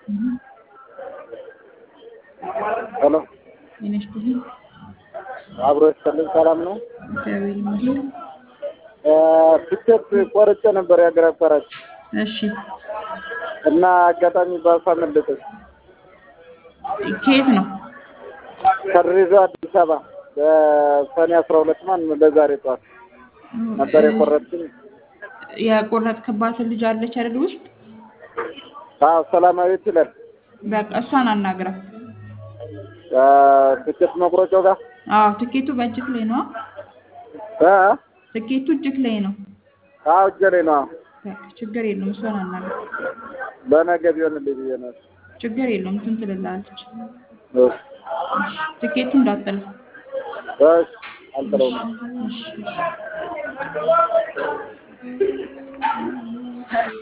ሄሎ ይነሽኩኝ አብሮ ይሰልም ሰላም ነው። እግዚአብሔር ይመስገን። ትኬት ቆርጬ ነበር ያገረፈራች እሺ እና አጋጣሚ ባፋ መለጠች። ከየት ነው? ከድሬዳዋ አዲስ አበባ በሰኔ 12 ማን በዛሬ ጠዋት ነበር የቆረጥኩኝ። የቆረጥክባት ልጅ አለች አይደል ውስጥ? አዎ ሰላማዊት ይላል። በቃ እሷን አናግራት። ትኬት መቁረጫው ጋር አዎ ትኬቱ በእጅህ ላይ ነው። ትኬቱ እጅህ ላይ ነው። አዎ እጄ ላይ ነው። በቃ ችግር የለውም። እሷን አናግራት። በነገ ቢሆንልኝ ብዬ ነው። ችግር የለውም። እንትን ትልላለች። እሺ ትኬቱ እንዳትጥል። እሺ አልጥለውም። እሺ